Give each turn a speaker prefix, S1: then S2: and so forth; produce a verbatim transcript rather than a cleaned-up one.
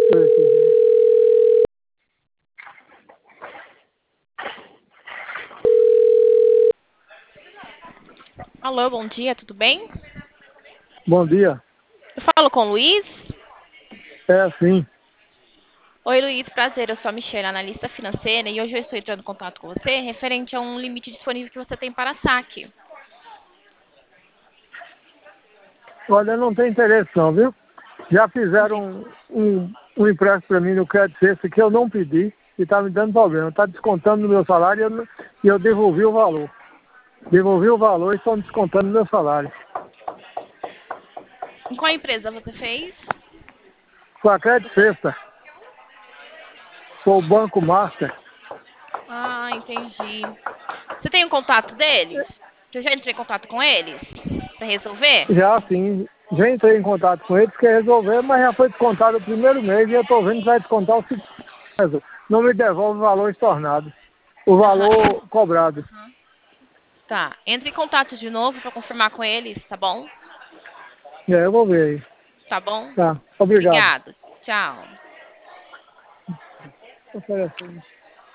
S1: Alô, bom dia, tudo bem?
S2: Bom dia.
S1: Eu falo com o Luiz?
S2: É, sim.
S1: Oi, Luiz, prazer. Eu sou a Michelle, analista financeira, e hoje eu estou entrando em contato com você referente a um limite disponível que você tem para saque.
S2: Olha, não tem interesse não, viu? Já fizeram um, um, um empréstimo para mim no Crédito Sexta que eu não pedi e está me dando problema. Está descontando no meu salário e eu, não- e eu devolvi o valor. Devolvi o valor e estão descontando no meu salário.
S1: Em qual empresa você fez?
S2: Com a Crédito Sexta, com o Banco Master,
S1: Ah, entendi. Você tem o contato deles? Você já entrou em contato com eles? Para resolver?
S2: já assim, já entrei em contato com eles, quer resolver, mas já foi descontado o primeiro mês e eu estou vendo que vai descontar o segundo. Não me devolve o valor estornado, o
S1: Aham.
S2: valor cobrado.
S1: Tá. Entre em contato de novo para confirmar com eles, tá bom?
S2: É, eu vou ver aí.
S1: Tá bom?
S2: Tá, obrigado.
S1: Obrigado. Tchau.
S2: Oferecendo.